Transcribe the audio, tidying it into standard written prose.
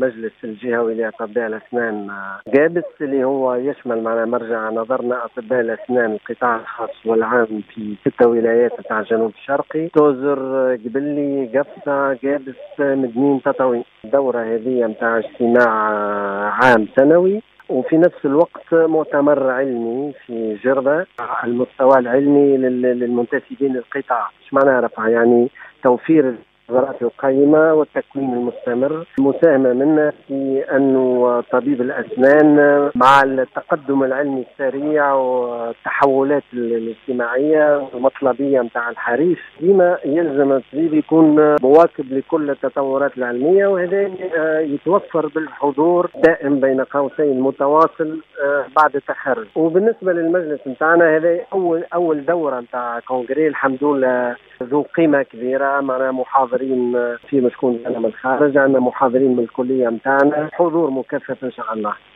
المجلس الجهوي لأطباء الأسنان جابس، اللي هو يشمل معنا مرجع نظرنا أطباء الأسنان القطاع الخاص والعام في 6 ولايات تاع الجنوب الشرقي، توزر، قبلي، قفصة، جابس، مدنين، تطوي. الدورة هذه متاع اجتماع عام سنوي، وفي نفس الوقت مؤتمر علمي في جربة على المستوى العلمي للمنتسبين للقطاع. ايش معناها رفع؟ يعني توفير النظرات القيمة والتكوين المستمر، المساهمة منا في أنه طبيب الأسنان مع التقدم العلمي السريع والتحولات الاجتماعية والمطلبية متاع الحريف، ديما يلزم الطبيب يكون مواكب لكل التطورات العلمية، وهذا يتوفر بالحضور دائم بين قوسين متواصل بعد التخرج. وبالنسبة للمجلس متاعنا، هذا أول دورة متاع كونغري الحمد لله ذو قيمة كبيرة، معنا محاضرين في مشكون من الخارج، عندنا محاضرين من الكلية متاعنا، حضور مكثف إن شاء الله.